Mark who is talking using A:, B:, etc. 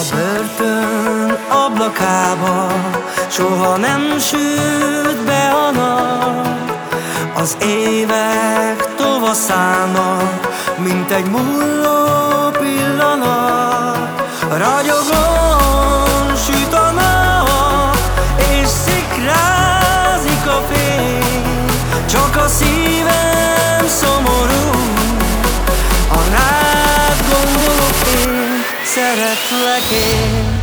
A: börtön ablakába soha nem sült be a nap. Az évek tovaszának, mint egy mulló pillanat. Ragyogon süt a nap, és szikrázik a fény. Csak a szívem szomorú, ha rád gondolok én, szeretlek én.